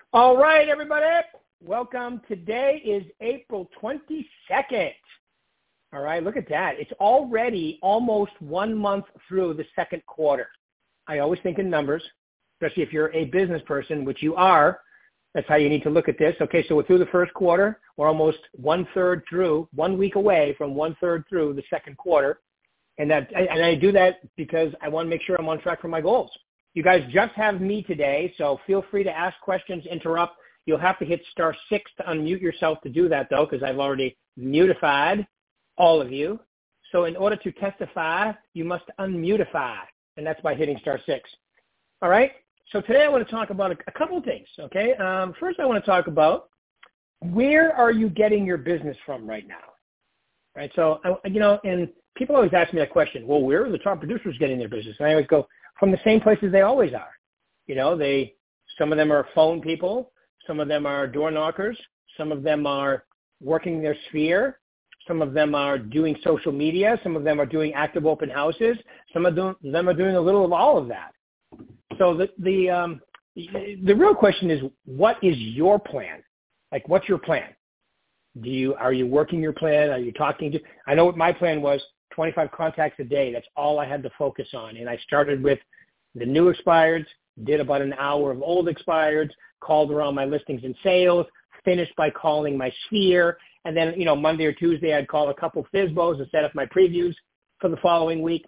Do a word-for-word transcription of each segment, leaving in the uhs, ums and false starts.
All right, everybody. Welcome. Today is April twenty-second. All right, look at that. It's already almost one month through the second quarter. I always think in numbers, especially if you're a business person, which you are. That's how you need to look at this. Okay, so we're through the first quarter. We're almost one-third through, one week away from one-third through the second quarter. And that, and I do that because I want to make sure I'm on track for my goals. You guys just have me today, so feel free to ask questions, interrupt. You'll have to hit star six to unmute yourself to do that, though, because I've already mutified all of you. So in order to testify, you must unmutify, and that's by hitting star six. All right? So today I want to talk about a, a couple of things, okay? Um, first, I want to talk about where are you getting your business from right now? Right? So, I, you know, and people always ask me that question, well, where are the top producers getting their business? And I always go, from the same places they always are. You know, they, some of them are phone people, some of them are door knockers, some of them are working their sphere, some of them are doing social media, some of them are doing active open houses, some of them are doing a little of all of that. So the, the, um, the real question is, what is your plan? Like, what's your plan? Do you, are you working your plan? Are you talking to, I know what my plan was, twenty-five contacts a day. That's all I had to focus on. And I started with the new expireds, did about an hour of old expireds, called around my listings and sales, finished by calling my sphere. And then, you know, Monday or Tuesday, I'd call a couple F S B Os and set up my previews for the following week.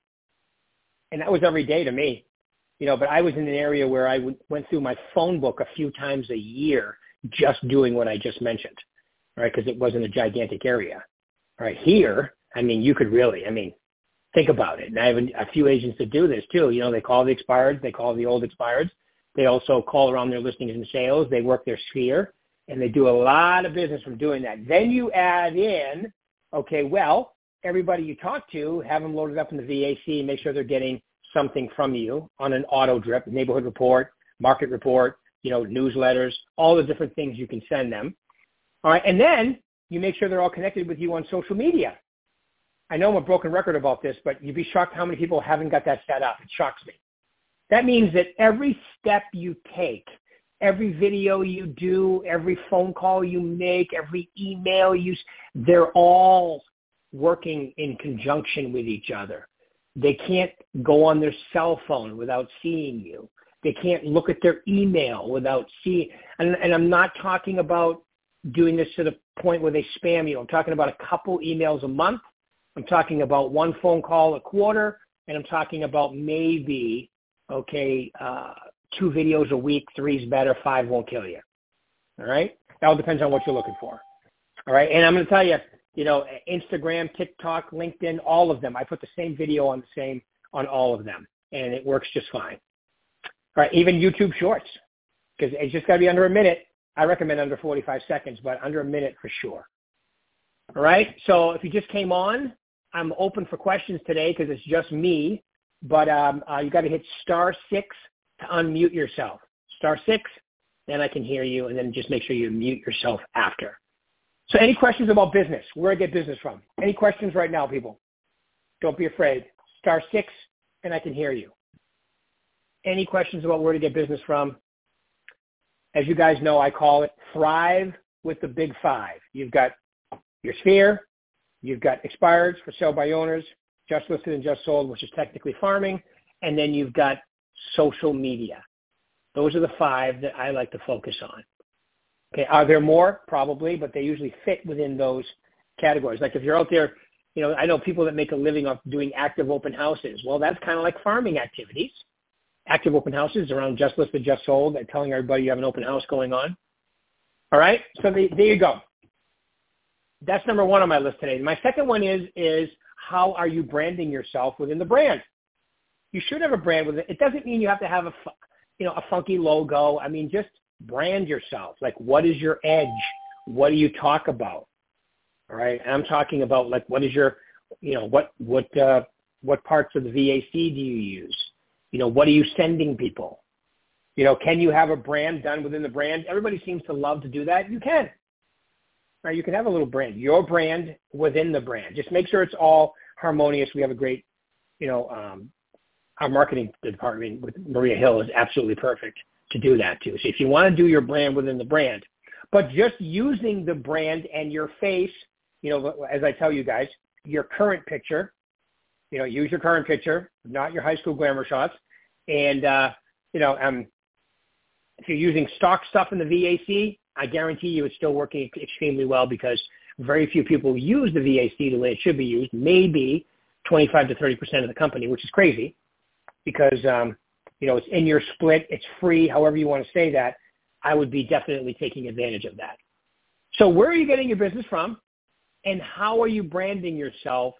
And that was every day to me, you know, but I was in an area where I w- went through my phone book a few times a year just doing what I just mentioned, right? Because it wasn't a gigantic area. All right, here, I mean, you could really, I mean, think about it. And I have a, a few agents that do this too. You know, they call the expireds, they call the old expireds. They also call around their listings and sales. They work their sphere, and they do a lot of business from doing that. Then you add in, okay, well, everybody you talk to, have them loaded up in the V A C, make sure they're getting something from you on an auto drip, neighborhood report, market report, you know, newsletters, all the different things you can send them. All right, and then you make sure they're all connected with you on social media. I know I'm a broken record about this, but you'd be shocked how many people haven't got that set up. It shocks me. That means that every step you take, every video you do, every phone call you make, every email you, they're all working in conjunction with each other. They can't go on their cell phone without seeing you. They can't look at their email without seeing, and, and I'm not talking about doing this to the point where they spam you. I'm talking about a couple emails a month. I'm talking about one phone call a quarter, and I'm talking about maybe, okay, uh, two videos a week, three's better, five won't kill you. All right? That all depends on what you're looking for. All right? And I'm going to tell you, you know, Instagram, TikTok, LinkedIn, all of them. I put the same video on the same, on all of them, and it works just fine. All right, even YouTube Shorts, because it's just got to be under a minute. I recommend under forty-five seconds, but under a minute for sure. All right, so if you just came on, I'm open for questions today because it's just me, but um, uh, you got to hit star six to unmute yourself. Star six, then I can hear you, and then just make sure you mute yourself after. So any questions about business, where I get business from? Any questions right now, people? Don't be afraid. Star six, and I can hear you. Any questions about where to get business from? As you guys know, I call it Thrive with the Big Five. You've got your sphere, you've got expireds for sale by owners, just listed and just sold, which is technically farming, and then you've got social media. Those are the five that I like to focus on. Okay, are there more? Probably, but they usually fit within those categories. Like if you're out there, you know, I know people that make a living off doing active open houses. Well, that's kind of like farming activities. Active open houses around just listed, just sold, and telling everybody you have an open house going on. All right, so the, there you go. That's number one on my list today. My second one is, is how are you branding yourself within the brand? You should have a brand with it. It doesn't mean you have to have a, you know, a funky logo. I mean, just brand yourself. Like, what is your edge? What do you talk about? All right, and I'm talking about like, what is your, you know, what what uh, what parts of the V A C do you use? You know, what are you sending people? You know, can you have a brand done within the brand? Everybody seems to love to do that. You can. Right, you can have a little brand, your brand within the brand. Just make sure it's all harmonious. We have a great, you know, um, our marketing department with Maria Hill is absolutely perfect. to do that too. So if you want to do your brand within the brand, but just using the brand and your face, you know, as I tell you guys, your current picture, you know, use your current picture, not your high school glamour shots. And, uh, you know, um, if you're using stock stuff in the V A C, I guarantee you it's still working extremely well because very few people use the V A C the way it should be used, maybe twenty-five to thirty percent of the company, which is crazy because, um, you know, it's in your split, it's free, however you want to say that. I would be definitely taking advantage of that. So where are you getting your business from and how are you branding yourself,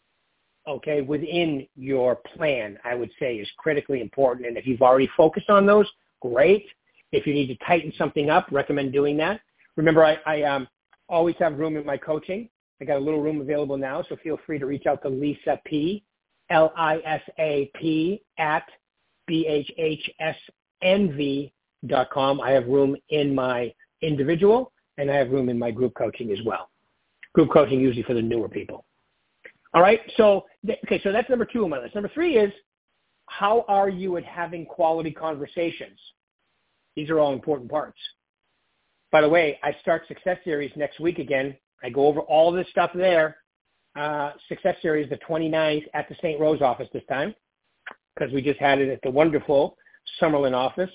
okay, within your plan, I would say is critically important. And if you've already focused on those, great. If you need to tighten something up, recommend doing that. Remember, I, I um, always have room in my coaching. I got a little room available now, so feel free to reach out to Lisa P, L I S A P, at B H H S N V dot com. I have room in my individual, and I have room in my group coaching as well. Group coaching usually for the newer people. All right, so, okay, so that's number two on my list. Number three is, how are you at having quality conversations? These are all important parts. By the way, I start Success Series next week again. I go over all this stuff there. Uh, Success Series, the twenty-ninth, at the Saint Rose office this time, because we just had it at the wonderful Summerlin office,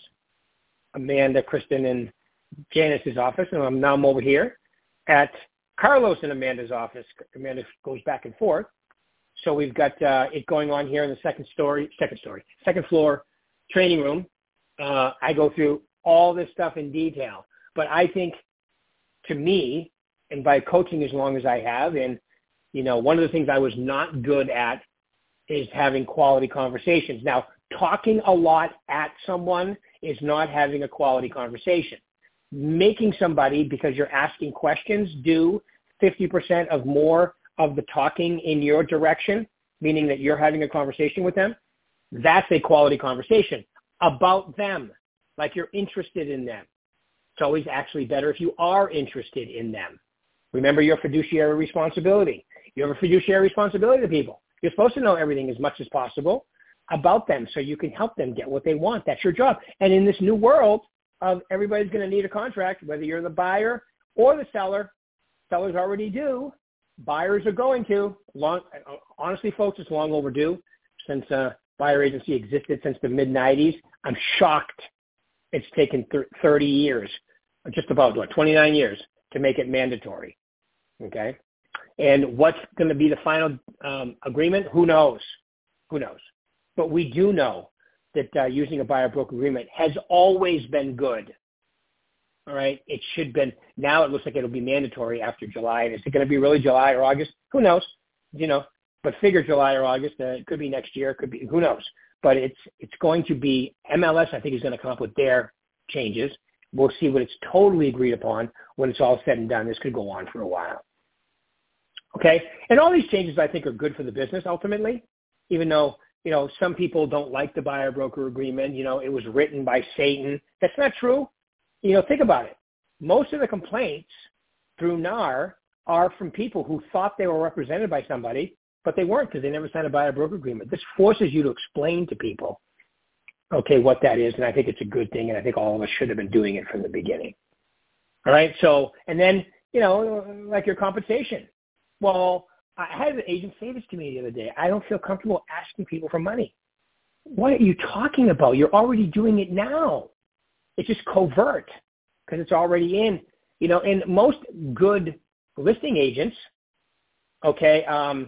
Amanda, Kristen, and Janice's office, and I'm now I'm over here at Carlos and Amanda's office. Amanda goes back and forth. So we've got uh, it going on here in the second story, second story, second floor training room. Uh, I go through all this stuff in detail. But I think, to me, and by coaching as long as I have, and, you know, one of the things I was not good at is having quality conversations. Now, talking a lot at someone is not having a quality conversation. Making somebody, because you're asking questions, do fifty percent of more of the talking in your direction, meaning that you're having a conversation with them, that's a quality conversation about them, like you're interested in them. It's always actually better if you are interested in them. Remember your fiduciary responsibility. You have a fiduciary responsibility to people. You're supposed to know everything as much as possible about them so you can help them get what they want. That's your job. And in this new world of everybody's going to need a contract, whether you're the buyer or the seller, sellers already do, buyers are going to. Long, honestly, folks, it's long overdue since uh, buyer agency existed since the mid nineties. I'm shocked it's taken thirty years, just about, what, twenty-nine years to make it mandatory, okay? And what's going to be the final um, agreement? Who knows? Who knows? But we do know that uh, using a buyer-broker agreement has always been good, all right? It should been. Now it looks like it'll be mandatory after July. And is it going to be really July or August? Who knows? You know, but figure July or August. Uh, it could be next year. It could be, who knows? But it's it's going to be, M L S, I think, is going to come up with their changes. We'll see what it's totally agreed upon when it's all said and done. This could go on for a while. Okay? And all these changes, I think, are good for the business ultimately, even though, you know, some people don't like the buyer-broker agreement. You know, it was written by Satan. That's not true. You know, think about it. Most of the complaints through N A R are from people who thought they were represented by somebody, but they weren't because they never signed a buyer-broker agreement. This forces you to explain to people, okay, what that is, and I think it's a good thing, and I think all of us should have been doing it from the beginning. All right, so, and then, you know, like your compensation. Well, I had an agent say this to me the other day. I don't feel comfortable asking people for money. What are you talking about? You're already doing it now. It's just covert because it's already in, you know, and most good listing agents, okay, um,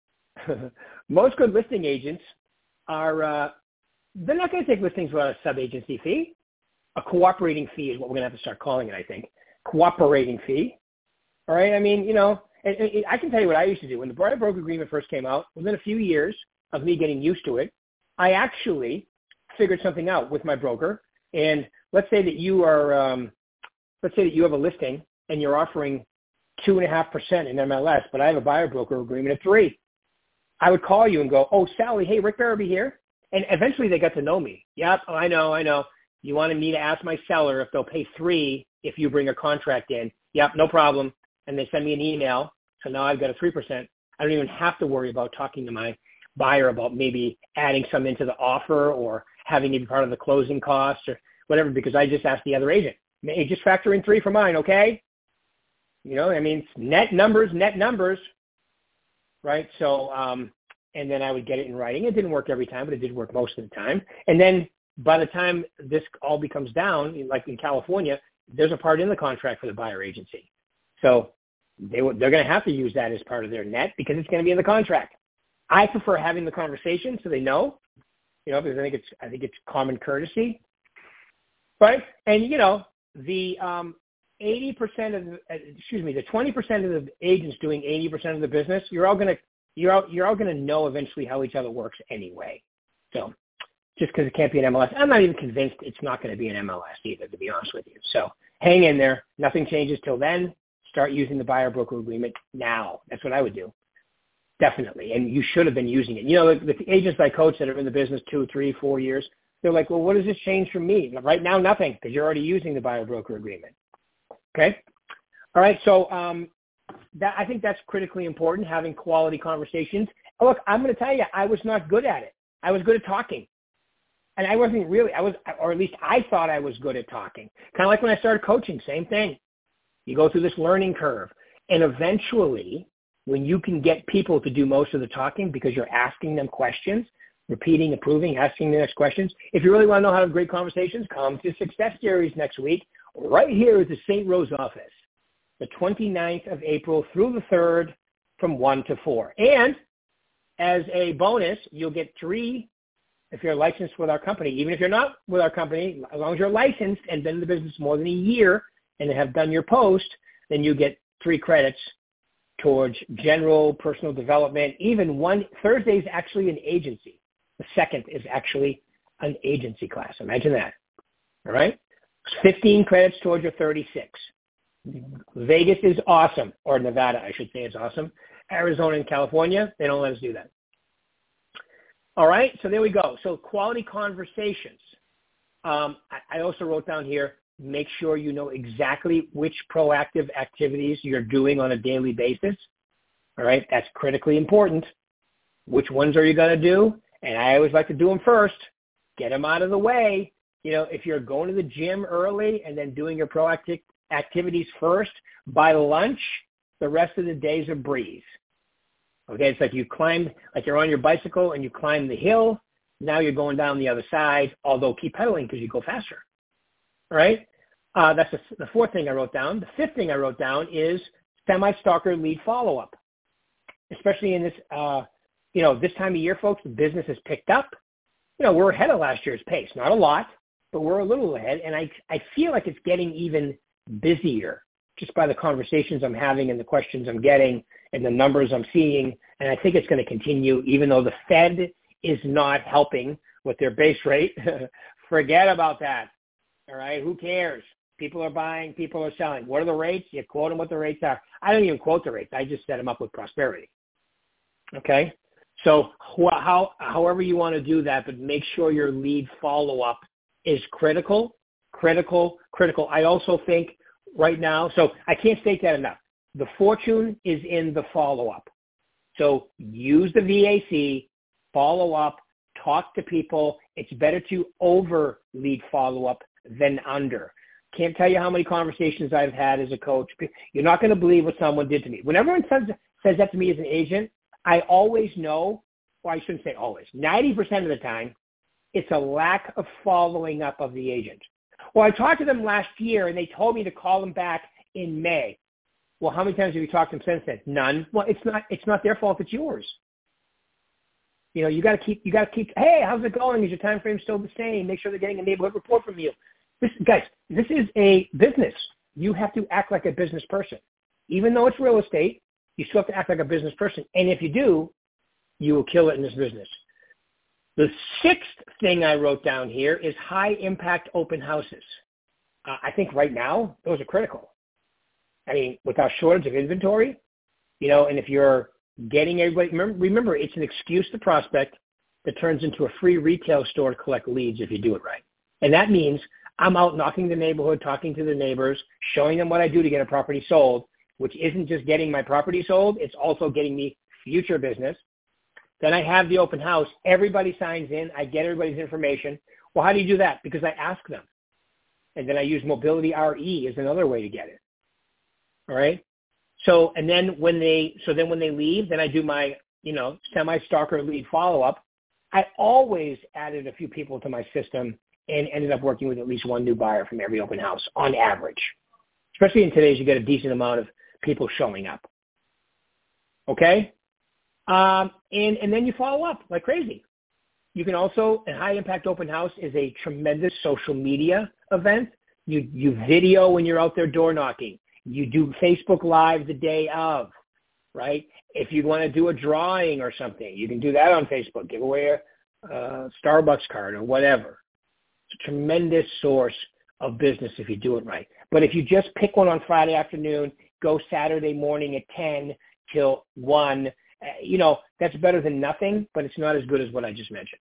most good listing agents are, uh, they're not going to take listings without a sub-agency fee. A cooperating fee is what we're going to have to start calling it, I think. Cooperating fee. All right? I mean, you know, and, and I can tell you what I used to do. When the buyer broker agreement first came out, within a few years of me getting used to it, I actually figured something out with my broker. And let's say that you are, um, let's say that you have a listing and you're offering two and a half percent in M L S, but I have a buyer broker agreement at three. I would call you and go, oh, Sally, hey, Rick Barabee here. And eventually they got to know me. Yep, oh, I know, I know. You wanted me to ask my seller if they'll pay three if you bring a contract in. Yep, no problem. And they send me an email. So now I've got a three percent. I don't even have to worry about talking to my buyer about maybe adding some into the offer or having it be part of the closing costs. Or whatever, because I just asked the other agent, hey, just factor in three for mine, okay? You know, I mean, net numbers, net numbers, right? So, um, and then I would get it in writing. It didn't work every time, but it did work most of the time. And then by the time this all becomes down, like in California, there's a part in the contract for the buyer agency. So they, they're going to have to use that as part of their net because it's going to be in the contract. I prefer having the conversation so they know, you know, because I think it's, I think it's common courtesy, right? And, you know, the um, eighty percent of, the, excuse me, the twenty percent of the agents doing eighty percent of the business, you're all going to, you're all, you're all going to know eventually how each other works anyway. So just because it can't be an M L S, I'm not even convinced it's not going to be an M L S either, to be honest with you. So hang in there. Nothing changes till then. Start using the buyer broker agreement now. That's what I would do. Definitely. And you should have been using it. You know, the, the agents I coach that are in the business two, three, four years, they're like, well, what does this change for me? Right now, nothing, because you're already using the buyer broker agreement. Okay? All right. So um, that, I think that's critically important, having quality conversations. Oh, look, I'm going to tell you, I was not good at it. I was good at talking. And I wasn't really, I was, or at least I thought I was good at talking. Kind of like when I started coaching, same thing. You go through this learning curve. And eventually, when you can get people to do most of the talking because you're asking them questions, repeating, approving, asking the next questions. If you really want to know how to have great conversations, come to Success Series next week, right here at the Saint Rose office, the twenty-ninth of April through the third from one to four. And as a bonus, you'll get three if you're licensed with our company. Even if you're not with our company, as long as you're licensed and been in the business more than a year and have done your post, then you get three credits towards general personal development. Even one, Thursday is actually an agency. The second is actually an agency class. Imagine that. All right? fifteen credits towards your thirty-six. Vegas is awesome, or Nevada, I should say, is awesome. Arizona and California, they don't let us do that. All right, so there we go. So quality conversations. Um, I, I also wrote down here, make sure you know exactly which proactive activities you're doing on a daily basis. All right, that's critically important. Which ones are you going to do? And I always like to do them first. Get them out of the way. You know, if you're going to the gym early and then doing your proactive activities first, by lunch, the rest of the day's a breeze. Okay, it's like you climbed, like you're on your bicycle and you climb the hill. Now you're going down the other side, although keep pedaling because you go faster. All right? Uh, that's the, the fourth thing I wrote down. The fifth thing I wrote down is semi-stalker lead follow-up, especially in this, uh, you know, this time of year, folks, the business has picked up. You know, we're ahead of last year's pace. Not a lot, but we're a little ahead. And I, I feel like it's getting even busier just by the conversations I'm having and the questions I'm getting and the numbers I'm seeing. And I think it's going to continue, even though the Fed is not helping with their base rate. Forget about that. All right, who cares? People are buying, people are selling. What are the rates? You quote them what the rates are. I don't even quote the rates. I just set them up with prosperity. Okay? So wh- how, however you want to do that, but make sure your lead follow-up is critical, critical, critical. I also think right now, so I can't state that enough. The fortune is in the follow-up. So use the V A C, follow up, talk to people. It's better to over lead follow-up than under. Can't tell you how many conversations I've had as a coach. You're not going to believe what someone did to me. When everyone says, says that to me as an agent, I always know, well, I shouldn't say always, ninety percent of the time, it's a lack of following up of the agent. Well, I talked to them last year, and they told me to call them back in May. Well, how many times have you talked to them since then? None. Well, it's not, it's not their fault. It's yours. You know, you got to keep, you got to keep, hey, how's it going? Is your time frame still the same? Make sure they're getting a neighborhood report from you. This, guys, this is a business. You have to act like a business person. Even though it's real estate, you still have to act like a business person. And if you do, you will kill it in this business. The sixth thing I wrote down here is high impact open houses. Uh, I think right now, those are critical. I mean, without shortage of inventory, you know, and if you're getting everybody, remember, remember, it's an excuse to prospect that turns into a free retail store to collect leads if you do it right. And that means I'm out knocking the neighborhood, talking to the neighbors, showing them what I do to get a property sold, which isn't just getting my property sold, it's also getting me future business. Then I have the open house. Everybody signs in. I get everybody's information. Well, how do you do that? Because I ask them. And then I use Mobility R E as another way to get it. All right. So, and then when they, so then when they leave, then I do my, you know, semi-stalker lead follow-up. I always added a few people to my system and ended up working with at least one new buyer from every open house on average. Especially in today's, you get a decent amount of people showing up. Okay? Um, and, and then you follow up like crazy. You can also, a high impact open house is a tremendous social media event. You, you video when you're out there door knocking. You do Facebook Live the day of, right? If you want to do a drawing or something, you can do that on Facebook. Give away a uh, Starbucks card or whatever. It's a tremendous source of business if you do it right. But if you just pick one on Friday afternoon, go Saturday morning at ten till one, uh, you know, that's better than nothing, but it's not as good as what I just mentioned.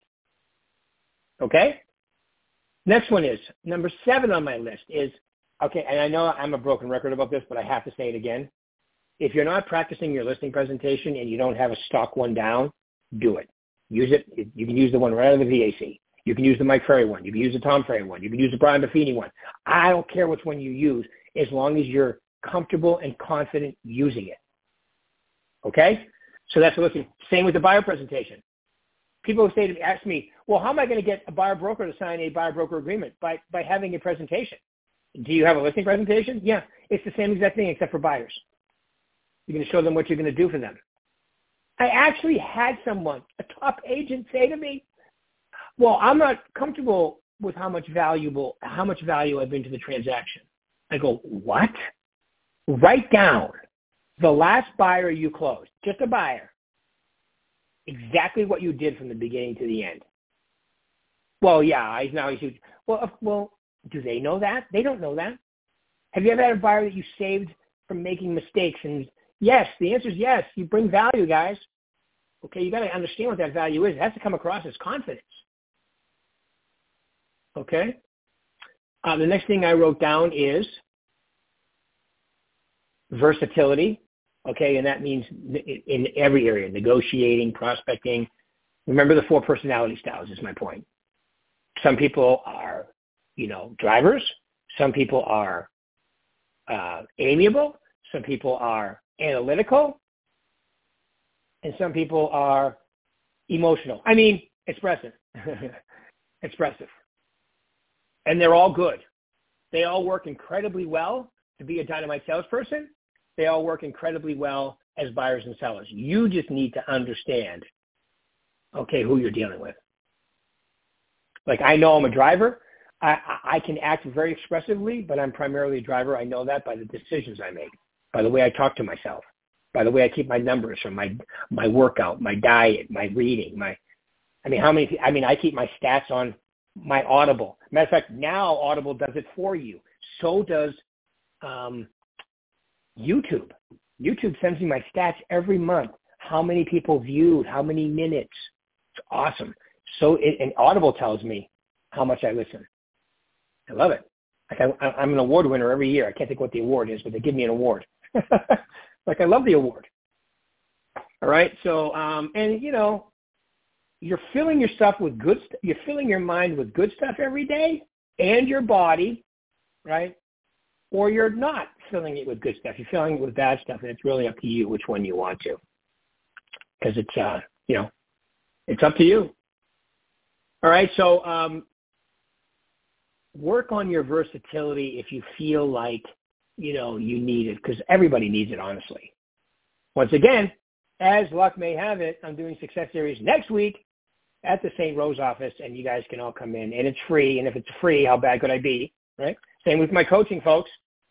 Okay? Next one is, number seven on my list is, okay, and I know I'm a broken record about this, but I have to say it again. If you're not practicing your listing presentation and you don't have a stock one down, do it. Use it. You can use the one right out of the V A C. You can use the Mike Ferry one. You can use the Tom Ferry one. You can use the Brian Buffini one. I don't care which one you use as long as you're comfortable and confident using it. Okay? So that's the listing. Same with the buyer presentation. People say to me, ask me, well, how am I going to get a buyer broker to sign a buyer broker agreement? By, by having a presentation. Do you have a listing presentation? Yeah. It's the same exact thing except for buyers. You're going to show them what you're going to do for them. I actually had someone, a top agent, say to me, well, I'm not comfortable with how much valuable, how much value I bring to the transaction. I go, what? Write down the last buyer you closed, just a buyer, exactly what you did from the beginning to the end. Well, yeah, I now he's huge. Well, well, do they know that? They don't know that. Have you ever had a buyer that you saved from making mistakes? And yes, the answer is yes. You bring value, guys. Okay, you got to understand what that value is. It has to come across as confidence. Okay. Uh, the next thing I wrote down is versatility. Okay, and that means in every area, negotiating, prospecting. Remember the four personality styles is my point. Some people are, you know, drivers. Some people are uh, amiable. Some people are analytical. And some people are emotional. I mean, expressive. Expressive. And they're all good. They all work incredibly well to be a dynamite salesperson. They all work incredibly well as buyers and sellers. You just need to understand, okay, who you're dealing with. Like, I know I'm a driver. I, I can act very expressively, but I'm primarily a driver. I know that by the decisions I make, by the way I talk to myself, by the way I keep my numbers from my my workout, my diet, my reading, my, I mean, how many, I mean, I keep my stats on my Audible. Matter of fact, now Audible does it for you. So does um, YouTube. YouTube sends me my stats every month. How many people viewed? How many minutes? It's awesome. So, it, and Audible tells me how much I listen. I love it. Like I, I'm an award winner every year. I can't think what the award is, but they give me an award. Like, I love the award. All right. So, um, and you know, you're filling your stuff with good. St- you're filling your mind with good stuff every day, and your body, right? Or you're not filling it with good stuff. You're filling it with bad stuff, and it's really up to you which one you want to, because it's, uh, you know, it's up to you. All right. So, um, work on your versatility if you feel like, you know, you need it, because everybody needs it, honestly. Once again, as luck may have it, I'm doing Success Series next week at the Saint Rose office, and you guys can all come in, and it's free. And if it's free, how bad could I be, right? Same with my coaching, folks.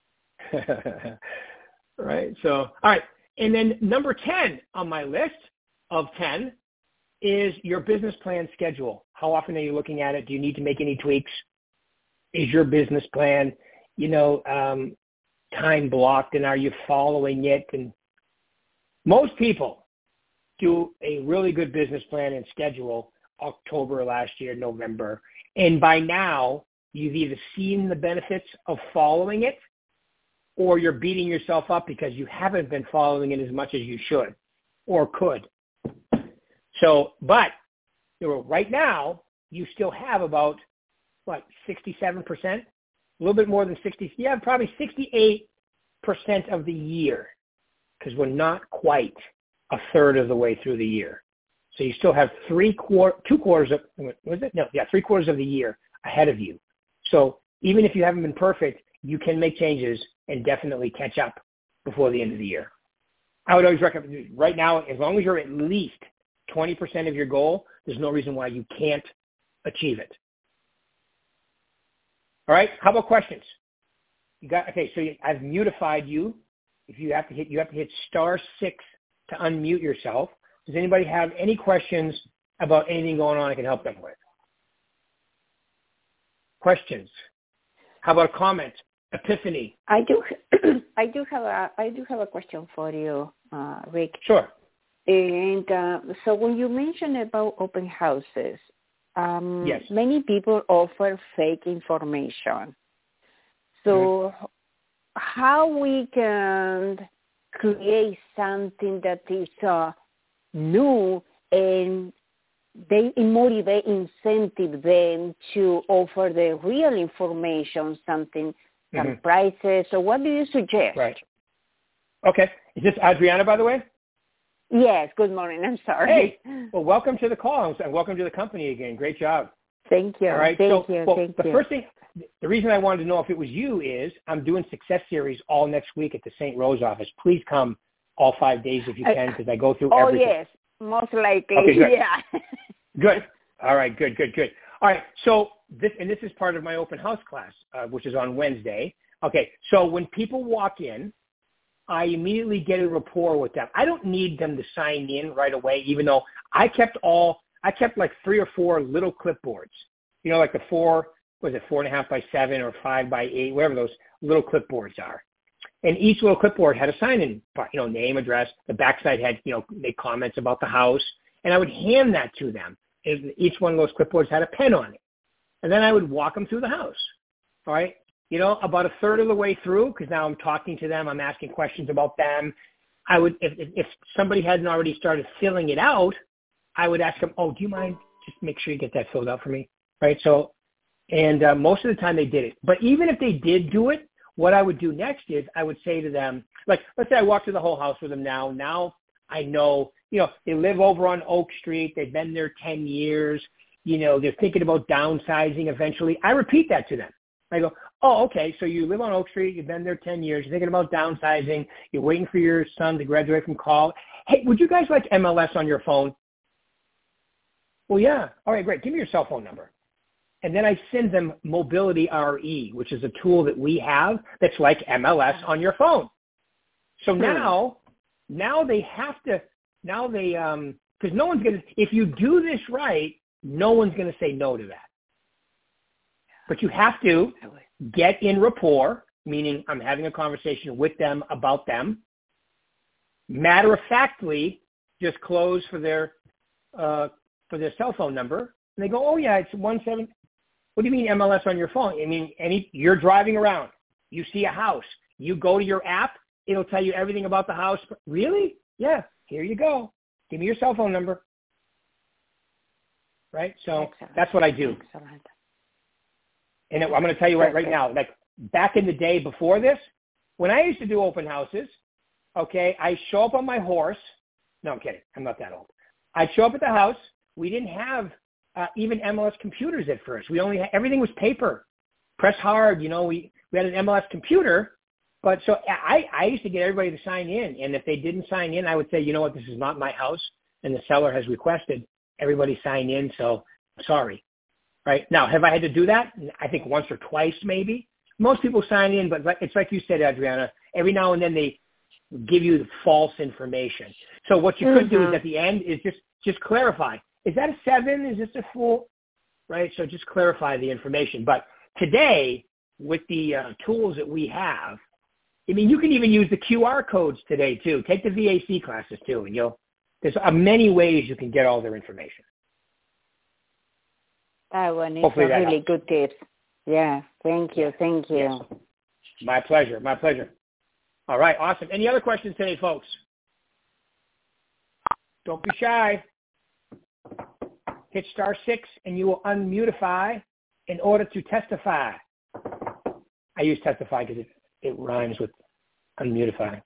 Right. So, all right. And then number ten on my list of ten is your business plan schedule. How often are you looking at it? Do you need to make any tweaks? Is your business plan, you know, um, time blocked, and are you following it? And most people do a really good business plan and schedule October last year, November. And by now, you've either seen the benefits of following it, or you're beating yourself up because you haven't been following it as much as you should or could. So, but you know, right now, you still have about, what, sixty-seven percent a little bit more than sixty, yeah, probably sixty-eight percent of the year, because we're not quite a third of the way through the year. So you still have three quarter, two quarters of, was it? No, yeah, three quarters of the year ahead of you. So even if you haven't been perfect, you can make changes and definitely catch up before the end of the year. I would always recommend, right now, as long as you're at least twenty percent of your goal, there's no reason why you can't achieve it. All right, how about questions? You got, okay, so you, I've mutified you. If you have to hit, you have to hit star six to unmute yourself. Does anybody have any questions about anything going on I can help them with? Questions? How about a comment? Epiphany? I do. I do have a. I do have a question for you, uh, Rick. Sure. And uh, so when you mentioned about open houses, um, yes. many people offer fake information. So mm-hmm. how we can create something that is uh, new and they motivate, incentive them to offer the real information, something, some mm-hmm. prices. So what do you suggest? Right. Okay. Is this Adriana, by the way? Yes. Good morning. I'm sorry. Hey. Well, welcome to the call and welcome to the company again. Great job. Thank you. All right. Thank so, you. Well, Thank the you. first thing, the reason I wanted to know if it was you is I'm doing Success Series all next week at the Saint Rose office. Please come all five days if you can, because I go through oh, everything. Oh, yes. Most likely. Okay, good. Yeah. Good. All right. Good, good, good. All right. So this, and this is part of my open house class, uh, which is on Wednesday. Okay. So when people walk in, I immediately get a rapport with them. I don't need them to sign in right away, even though I kept all, I kept like three or four little clipboards, you know, like the four, was it four and a half by seven or five by eight, whatever those little clipboards are. And each little clipboard had a sign-in, you know, name, address. The backside had, you know, make comments about the house. And I would hand that to them. And each one of those clipboards had a pen on it. And then I would walk them through the house. All right. You know, about a third of the way through, because now I'm talking to them, I'm asking questions about them. I would, if, if somebody hadn't already started filling it out, I would ask them, oh, do you mind just make sure you get that filled out for me? Right. So, and uh, most of the time they did it. But even if they did do it, what I would do next is I would say to them, like, let's say I walk through the whole house with them now. Now I know, you know, they live over on Oak Street. They've been there ten years. You know, they're thinking about downsizing eventually. I repeat that to them. I go, oh, okay, so you live on Oak Street. You've been there ten years. You're thinking about downsizing. You're waiting for your son to graduate from college. Hey, would you guys like M L S on your phone? Well, yeah. All right, great. Give me your cell phone number. And then I send them Mobility R E, which is a tool that we have that's like M L S on your phone. So now, now they have to, now they, um, because no one's going to, if you do this right, no one's going to say no to that. But you have to get in rapport, meaning I'm having a conversation with them about them. Matter-of-factly, just close for their, uh, for their cell phone number. And they go, oh, yeah, it's one seven. What do you mean M L S on your phone? I mean, any, you're driving around. You see a house. You go to your app. It'll tell you everything about the house. Really? Yeah. Here you go. Give me your cell phone number. Right? So Excellent. That's what I do. Excellent. And I'm going to tell you right, right now, like back in the day before this, when I used to do open houses, okay, I show up on my horse. No, I'm kidding. I'm not that old. I'd show up at the house. We didn't have uh, even M L S computers at first. We only had, everything was paper. Press hard, you know, we, we had an M L S computer. But so I, I used to get everybody to sign in. And if they didn't sign in, I would say, you know what, this is not my house. And the seller has requested everybody sign in. So sorry. Right? Now, have I had to do that? I think once or twice maybe. Most people sign in, but it's like you said, Adriana, every now and then they give you the false information. So what you mm-hmm. could do is at the end is just, just clarify. Is that a seven? Is this a full? Right? So just clarify the information. But today, with the uh, tools that we have, I mean, you can even use the Q R codes today too. Take the V A C classes too, and you'll, there's uh, many ways you can get all their information. That one is a really helps. Good tips. Yeah, thank you, thank you. Yes. My pleasure, my pleasure. All right, awesome. Any other questions today, folks? Don't be shy. Hit star six and you will unmutify in order to testify. I use Testify because it, it rhymes with unmutify.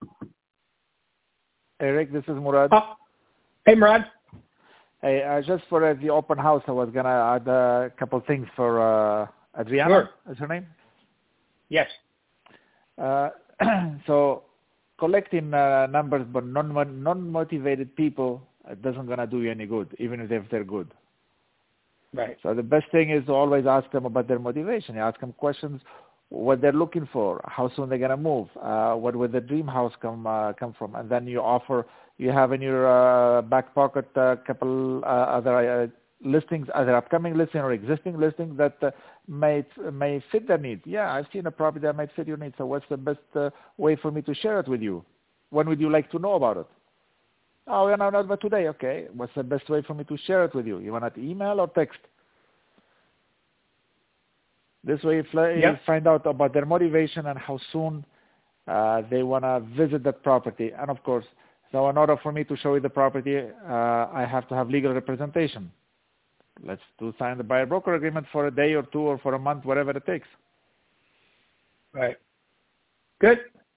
Eric, this is Murad. Oh. Hey, Murad. Hey, uh, just for uh, the open house, I was going to add a couple things for uh, Adriana. Sure. Is her name? Yes. Uh, so collecting uh, numbers but non non-motivated people doesn't going to do you any good, even if they're good. Right. So the best thing is to always ask them about their motivation. You ask them questions, what they're looking for, how soon they're going to move, uh, what would the dream house come uh, come from, and then you offer, you have in your uh, back pocket a couple uh, other uh, listings, either upcoming listing or existing listings that uh, may may fit their needs. Yeah, I've seen a property that might fit your needs. So what's the best uh, way for me to share it with you? When would you like to know about it? Oh, yeah, no, not but today. Okay, what's the best way for me to share it with you? You want it email or text? This way, you, fl- yep. you find out about their motivation and how soon uh, they want to visit that property. And of course, so in order for me to show you the property, uh, I have to have legal representation. Let's do sign the buyer broker agreement for a day or two or for a month, whatever it takes. Right. Good.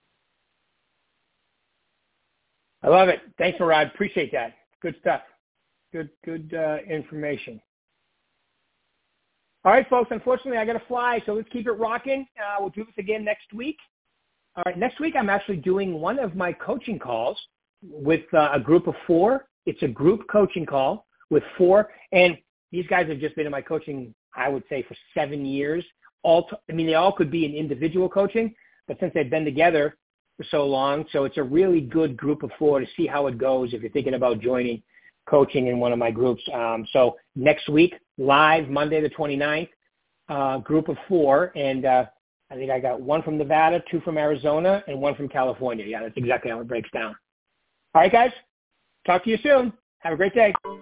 I love it. Thanks, Murad. Appreciate that. Good stuff. Good, good uh, information. All right, folks. Unfortunately, I got to fly, so let's keep it rocking. Uh, we'll do this again next week. All right, next week I'm actually doing one of my coaching calls with uh, a group of four. It's a group coaching call with four, and these guys have just been in my coaching, I would say, for seven years. All, t- I mean, they all could be in individual coaching, but since they've been together for so long, so it's a really good group of four to see how it goes if you're thinking about joining coaching in one of my groups. Um, so next week, live, Monday the twenty-ninth, uh, group of four, and uh, I think I got one from Nevada, two from Arizona, and one from California. Yeah, that's exactly how it breaks down. All right, guys. Talk to you soon. Have a great day.